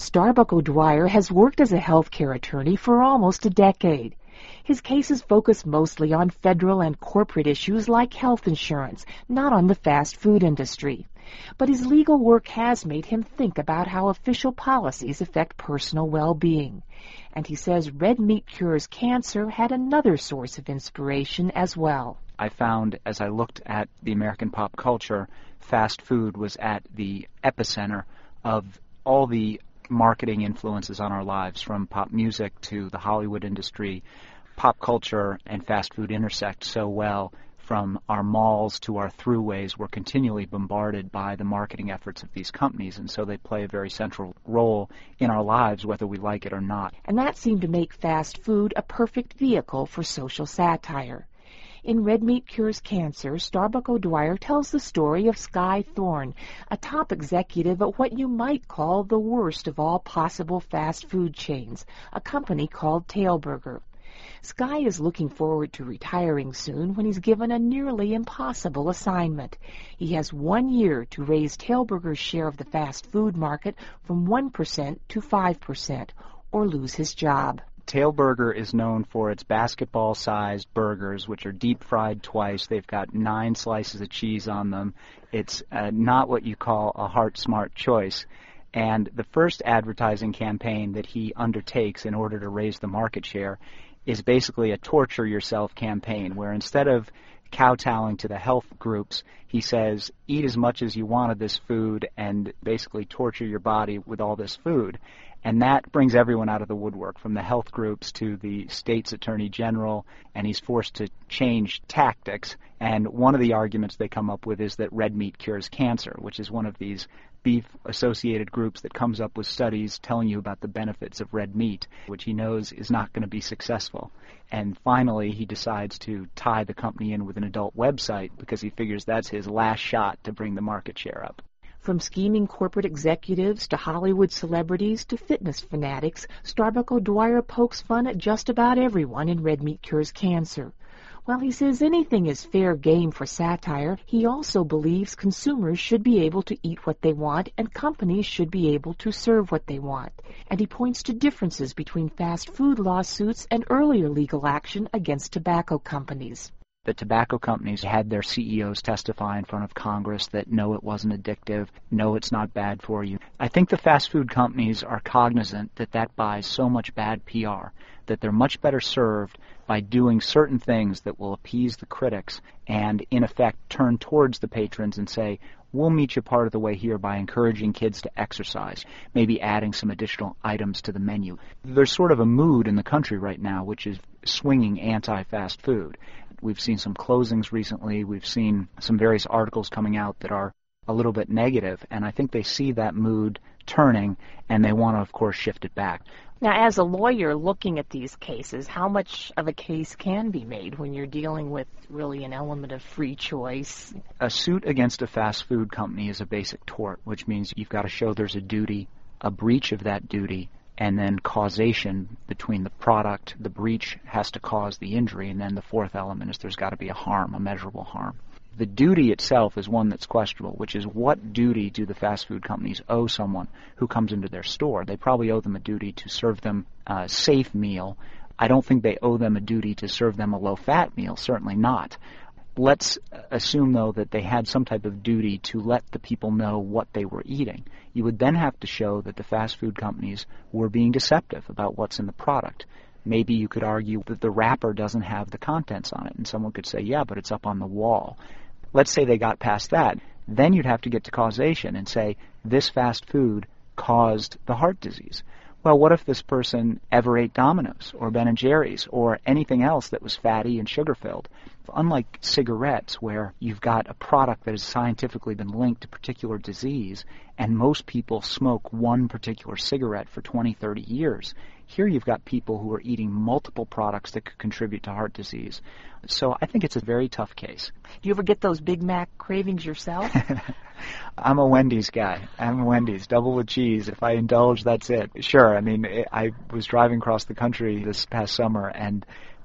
Starbuck O'Dwyer has worked as a healthcare attorney for almost a decade. His cases focus mostly on federal and corporate issues like health insurance, not on the fast food industry. But his legal work has made him think about how official policies affect personal well-being. And he says Red Meat Cures Cancer had another source of inspiration as well. I found, as I looked at the American pop culture, fast food was at the epicenter of all the marketing influences on our lives, from pop music to the Hollywood industry. Pop culture and fast food intersect so well. From our malls to our throughways, we're continually bombarded by the marketing efforts of these companies, and so they play a very central role in our lives, whether we like it or not. And that seemed to make fast food a perfect vehicle for social satire. In Red Meat Cures Cancer, Starbuck O'Dwyer tells the story of Sky Thorne, a top executive at what you might call the worst of all possible fast food chains, a company called Tailburger. Sky is looking forward to retiring soon when he's given a nearly impossible assignment. He has 1 year to raise Tailburger's share of the fast food market from 1% to 5%, or lose his job. Tailburger is known for its basketball-sized burgers, which are deep-fried twice. They've got 9 slices of cheese on them. It's not what you call a heart-smart choice. And the first advertising campaign that he undertakes in order to raise the market share is basically a torture-yourself campaign, where instead of kowtowing to the health groups, he says, eat as much as you want of this food and basically torture your body with all this food. And that brings everyone out of the woodwork, from the health groups to the state's attorney general, and he's forced to change tactics. And one of the arguments they come up with is that red meat cures cancer, which is one of these beef-associated groups that comes up with studies telling you about the benefits of red meat, which he knows is not going to be successful. And finally, he decides to tie the company in with an adult website because he figures that's his last shot to bring the market share up. From scheming corporate executives to Hollywood celebrities to fitness fanatics, Starbuck O'Dwyer pokes fun at just about everyone in Red Meat Cures Cancer. While he says anything is fair game for satire, he also believes consumers should be able to eat what they want and companies should be able to serve what they want. And he points to differences between fast food lawsuits and earlier legal action against tobacco companies. The tobacco companies had their CEOs testify in front of Congress that no, it wasn't addictive, no, it's not bad for you. I think the fast food companies are cognizant that that buys so much bad PR, that they're much better served by doing certain things that will appease the critics and, in effect, turn towards the patrons and say, we'll meet you part of the way here by encouraging kids to exercise, maybe adding some additional items to the menu. There's sort of a mood in the country right now which is swinging anti-fast food. We've seen some closings recently. We've seen some various articles coming out that are a little bit negative, and I think they see that mood turning, and they want to, of course, shift it back. Now, as a lawyer looking at these cases, how much of a case can be made when you're dealing with really an element of free choice? A suit against a fast food company is a basic tort, which means you've got to show there's a duty, a breach of that duty, and then causation between the product. The breach has to cause the injury, and then the fourth element is there's got to be a harm, a measurable harm. The duty itself is one that's questionable, which is what duty do the fast food companies owe someone who comes into their store? They probably owe them a duty to serve them a safe meal. I don't think they owe them a duty to serve them a low-fat meal, certainly not. Let's assume, though, that they had some type of duty to let the people know what they were eating. You would then have to show that the fast food companies were being deceptive about what's in the product. Maybe you could argue that the wrapper doesn't have the contents on it, and someone could say, yeah, but it's up on the wall. Let's say they got past that. Then you'd have to get to causation and say, this fast food caused the heart disease. Well, what if this person ever ate Domino's or Ben & Jerry's or anything else that was fatty and sugar-filled? Unlike cigarettes, where you've got a product that has scientifically been linked to particular disease, and most people smoke one particular cigarette for 20, 30 years, here you've got people who are eating multiple products that could contribute to heart disease. So I think it's a very tough case. Do you ever get those Big Mac cravings yourself? I'm a Wendy's guy. I'm a Wendy's, double with cheese. If I indulge, that's it. Sure, I mean, I was driving across the country this past summer, and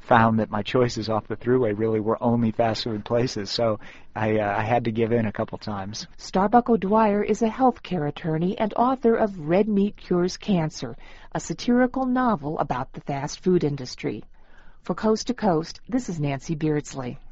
found that my choices off the Thruway really were only fast food places, so I had to give in a couple times. Starbuck O'Dwyer is a healthcare attorney and author of Red Meat Cures Cancer, a satirical novel about the fast food industry. For Coast to Coast, this is Nancy Beardsley.